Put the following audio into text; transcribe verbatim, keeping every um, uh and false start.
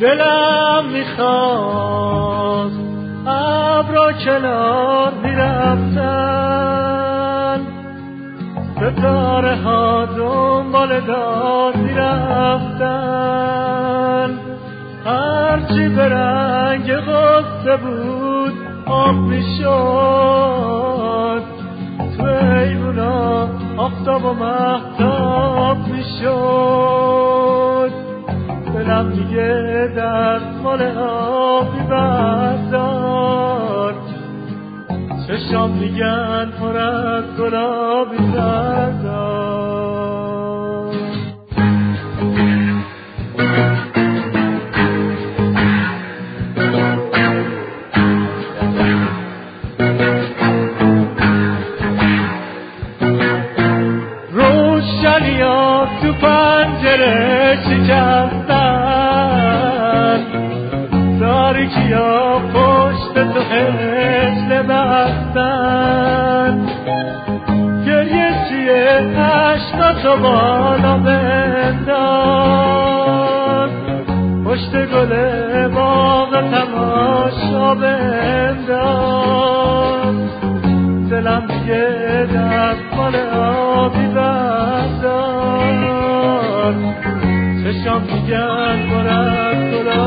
دلم میخواست ابرا کنار میرفتن، ستاره ها دنبال داد میرفتن، هرچی به رنگ غصه بود آب میشد، تو ایوونا آفتاب و مهتاب میشد. دلم میگه دستمال آبی بردار، چشام میگن پر از گلابی بردار. روشنیا تو پنجره شکستن، تاریکیا پشت تو هجله بستن، گریه چیه عشقاتو بالا بنداز، پشت گل باغ تماشا بنداز. دلم دیگه دستمال آبی بردار، چشام میگن پر از گلاب